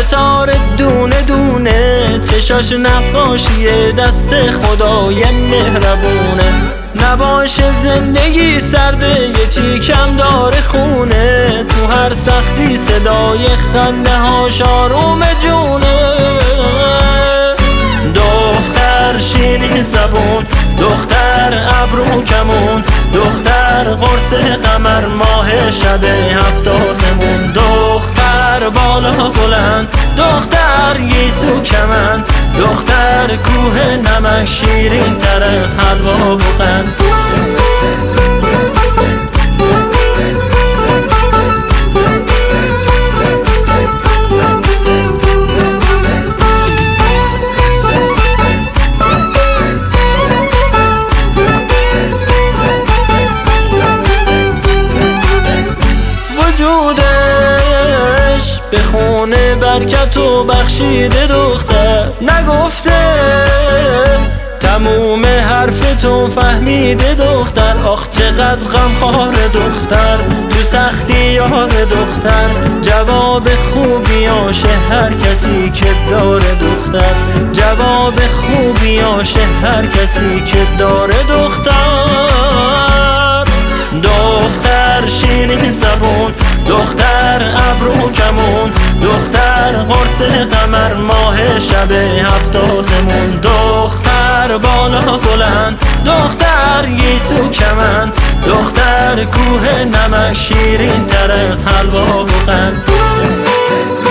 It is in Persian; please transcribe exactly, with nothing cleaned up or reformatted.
ستاره دونه دونه، چشاش نقاشی دست خدای مهربونه. نباشه زندگی سرده، یه چی کم داره خونه، تو هر سختی صدای خنده هاش آروم جونه. دختر شیرین زبون، دختر ابرو کمون، دختر قرص قمر ماه شب هفت آسمون. دختر بالا بلند، دختر گیسو کمند، دختر کوه نمک شیرین تر از حلوا و قند. وجودش به خونه برکت و بخشیده دختر، نگفته تموم حرف تو فهمیده دختر. آخ چقدر غمخوار دختر، تو سختی یار دختر، جواب خوبیاشه هر کسی که داره دختر، جواب خوبیاشه هر کسی که داره دختر. دختر شیرین زبون، دختر ابرو کمون، دختر قرص قمر ماه شب هفت آسمون. دختر بالا بلند، دختر گیسو کمند، دختر کوه نمک شیرین تر از حلوا و قند.